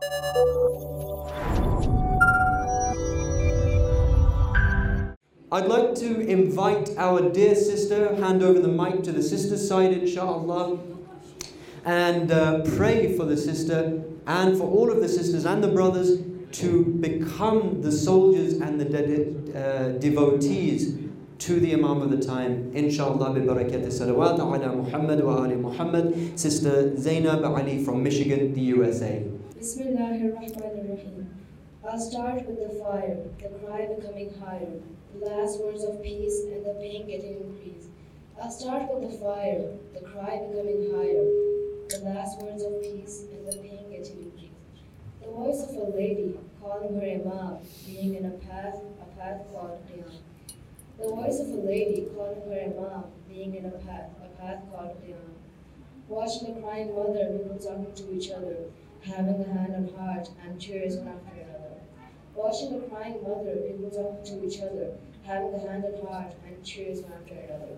I'd like to invite our dear sister, hand over the mic to the sister's side, inshallah, and pray for the sister and for all of the sisters and the brothers to become the soldiers and the devotees to the Imam of the time, inshallah, bi barakat salawat ala Muhammad wa ali Muhammad. Sister Zainab Ali from Michigan, the USA. Bismillahirrahmanirrahim. I'll start with the fire, the cry becoming higher, the last words of peace and the pain getting increased. I'll start with the fire, the cry becoming higher, the last words of peace and the pain getting increased. The voice of a lady calling her Imam, being in a path called Qiyam. The voice of a lady calling her Imam, being in a path called Qiyam. Watching a crying mother, people talking to each other, having a hand on heart and tears one after another. Watching a crying mother, people talking to each other, having a hand on heart and tears one after another.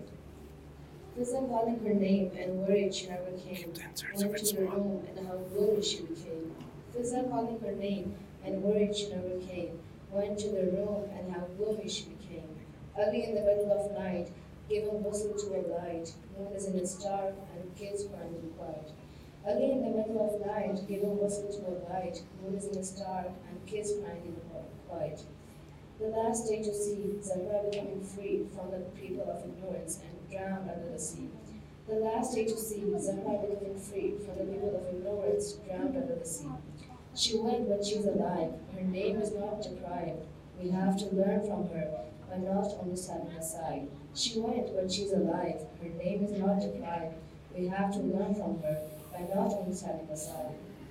Fizan calling her name and worried she never came, went to the room and how gloomy she became. Fizan calling her name and worried she never came, went to the room and how gloomy she became. Early in the middle of night, giving whistle to a light, moon is in its dark and kids crying in quiet. Early in the middle of night, giving whistle to a light, moon is in its dark and kids crying in quiet. The last day to see Zahra becoming free from the people of ignorance and drowned under the sea. The last day to see Zahra becoming free from the people of ignorance, drowned under the sea. She went when she was alive. Her name is not deprived. We have to learn from her by not only standing aside. She went when she's alive. Her name is not deprived. We have to learn from her by not only standing aside.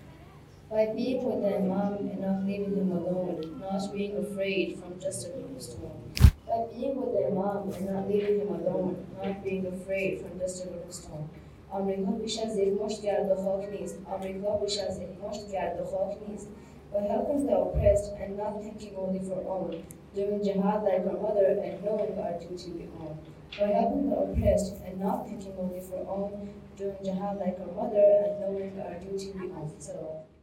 By being with the Imam and not leaving him alone, not being afraid from just a little stone. By being with the Imam and not leaving him alone, not being afraid from just a little stone. آمریکا بیش از یک مشت گرد و خاک نیست. آمریکا بیش از یک مشت گرد و خاک نیست. By helping the oppressed and not thinking only for own, doing jihad like our mother and knowing our duty we own. By helping the oppressed and not thinking only for own, doing jihad like our mother and knowing our duty we own. So.